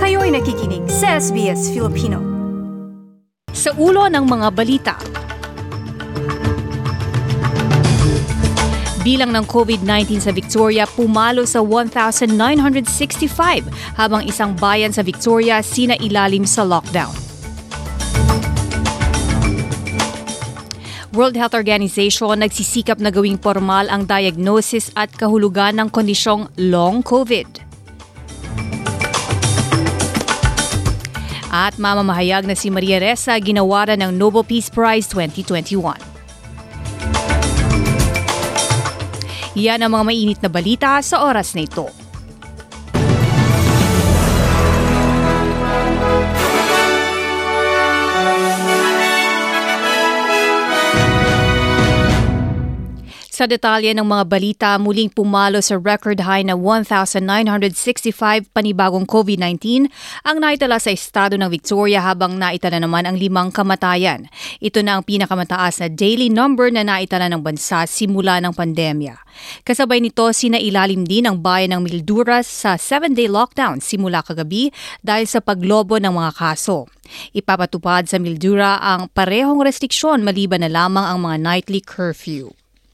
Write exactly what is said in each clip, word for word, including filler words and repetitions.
Kayo'y nakikinig sa S B S Filipino. Sa ulo ng mga balita. Bilang ng COVID nineteen sa Victoria pumalo sa one thousand nine hundred sixty-five habang isang bayan sa Victoria sinailalim sa lockdown. World Health Organization nagsisikap na gawing formal ang diagnosis at kahulugan ng kondisyong long COVID. At mamamahayag na si Maria Ressa ginawaran ng Nobel Peace Prize twenty twenty-one. Yan ang mga mainit na balita sa oras na ito. Sa detalye ng mga balita, muling pumalo sa record high na one thousand nine hundred sixty-five panibagong COVID nineteen ang naitala sa estado ng Victoria habang naitala naman ang limang kamatayan. Ito na ang pinakamataas na daily number na naitala ng bansa simula ng pandemya. Kasabay nito, sinailalim din ang bayan ng Mildura sa seven-day lockdown simula kagabi dahil sa paglobo ng mga kaso. Ipapatupad sa Mildura ang parehong restriksyon maliban na lamang ang mga nightly curfew.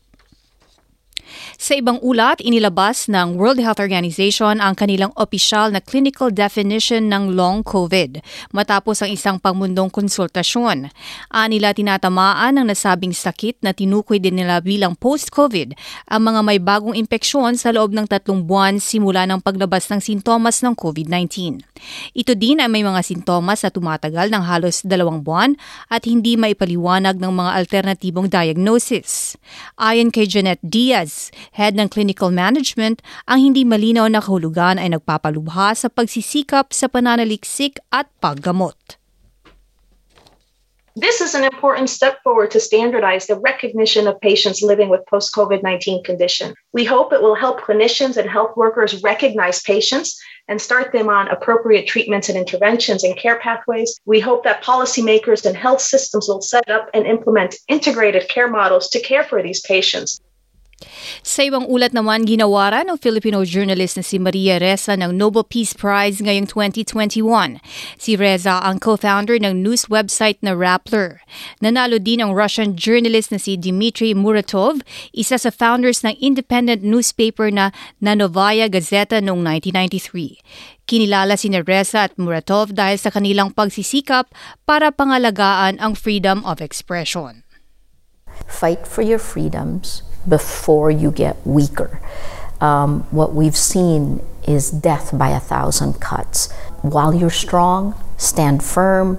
Sa ibang ulat, inilabas ng World Health Organization ang kanilang opisyal na clinical definition ng long COVID matapos ang isang pangmundong konsultasyon. Anila tinatamaan ng nasabing sakit na tinukoy din nila bilang post-COVID ang mga may bagong impeksyon sa loob ng tatlong buwan simula ng paglabas ng sintomas ng COVID nineteen. Ito din ay may mga sintomas na tumatagal ng halos dalawang buwan at hindi maipaliwanag ng mga alternatibong diagnosis. Ayon kay Jeanette Diaz, head ng clinical management, ang hindi malinaw na kahulugan ay nagpapalubha sa pagsisikap sa pananaliksik at paggamot. This is an important step forward to standardize the recognition of patients living with post-COVID nineteen condition. We hope it will help clinicians and health workers recognize patients and start them on appropriate treatments and interventions and care pathways. We hope that policymakers and health systems will set up and implement integrated care models to care for these patients. Sa ibang ulat naman, ginawaran ng Filipino journalist na si Maria Ressa ng Nobel Peace Prize ngayong twenty twenty-one. Si Ressa ang co-founder ng news website na Rappler. Nanalo din ang Russian journalist na si Dmitry Muratov, isa sa founders ng independent newspaper na Novaya Gazeta noong nineteen ninety-three. Kinilala si Ressa at Muratov dahil sa kanilang pagsisikap para pangalagaan ang freedom of expression. Fight for your freedoms before you get weaker. Um, what we've seen is death by a thousand cuts. While you're strong, stand firm,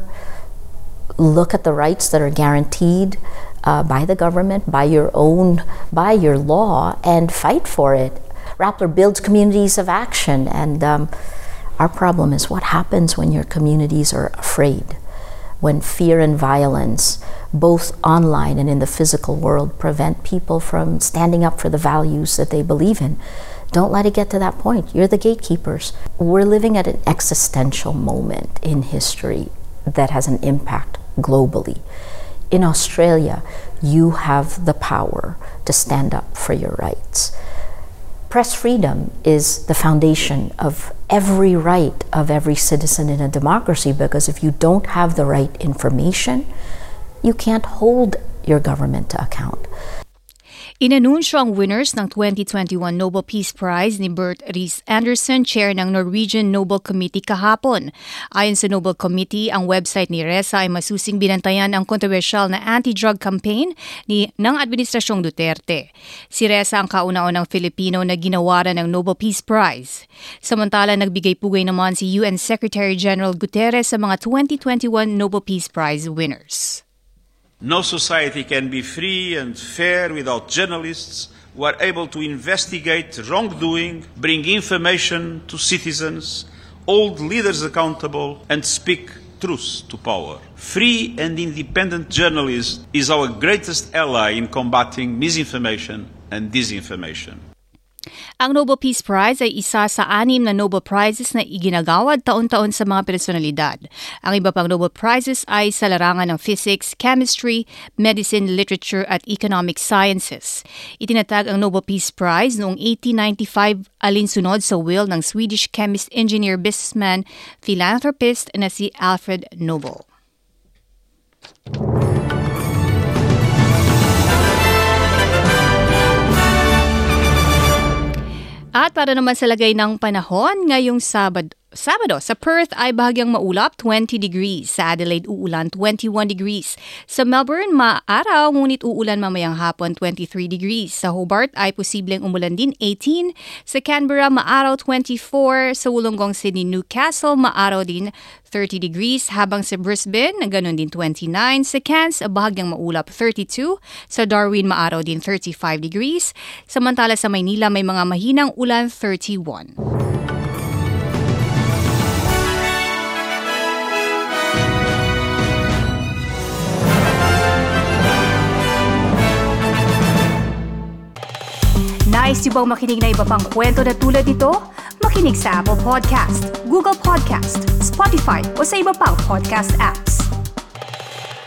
look at the rights that are guaranteed uh, by the government, by your own, by your law, and fight for it. Rappler builds communities of action, and um, our problem is what happens when your communities are afraid, when fear and violence, both online and in the physical world, prevent people from standing up for the values that they believe in. Don't let it get to that point. You're the gatekeepers. We're living at an existential moment in history that has an impact globally. In Australia, you have the power to stand up for your rights. Press freedom is the foundation of every right of every citizen in a democracy, because if you don't have the right information, you can't hold your government to account. Inanunsyo ang winners ng twenty twenty-one Nobel Peace Prize ni Bert Rees Anderson, chair ng Norwegian Nobel Committee kahapon. Ayon sa Nobel Committee, ang website ni Ressa ay masusing binantayan ang kontrobersyal na anti-drug campaign ni ng Administrasyong Duterte. Si Ressa ang kauna-unang Filipino na ginawaran ng Nobel Peace Prize. Samantala, nagbigay pugay naman si U N Secretary General Guterres sa mga twenty twenty-one Nobel Peace Prize winners. No society can be free and fair without journalists who are able to investigate wrongdoing, bring information to citizens, hold leaders accountable, and speak truth to power. Free and independent journalism is our greatest ally in combating misinformation and disinformation. Ang Nobel Peace Prize ay isa sa anim na Nobel Prizes na iginagawad taon-taon sa mga personalidad. Ang iba pang Nobel Prizes ay sa larangan ng physics, chemistry, medicine, literature at economic sciences. Itinatag ang Nobel Peace Prize noong eighteen ninety-five alinsunod sa will ng Swedish chemist, engineer, businessman, philanthropist na si Alfred Nobel. At para naman sa lagay ng panahon, ngayong Sabado, Sabado sa Perth ay bahagyang maulap, twenty degrees. Sa Adelaide, uulan, twenty-one degrees. Sa Melbourne, maaraw, ngunit uulan mamayang hapon, twenty-three degrees. Sa Hobart ay posibleng umulan din, eighteen. Sa Canberra, maaraw, twenty-four. Sa Wollongong, Sydney, Newcastle, maaraw din, thirty degrees. Habang sa Brisbane, ganun din, twenty-nine. Sa Cairns, bahagyang maulap, thirty-two. Sa Darwin, maaraw din, thirty-five degrees. Samantala sa Maynila, may mga mahinang ulan, thirty-one. Nice yung bang makinig na iba pang kwento na tulad ito? Makinig sa Apple Podcast, Google Podcast, Spotify o sa iba pang podcast apps.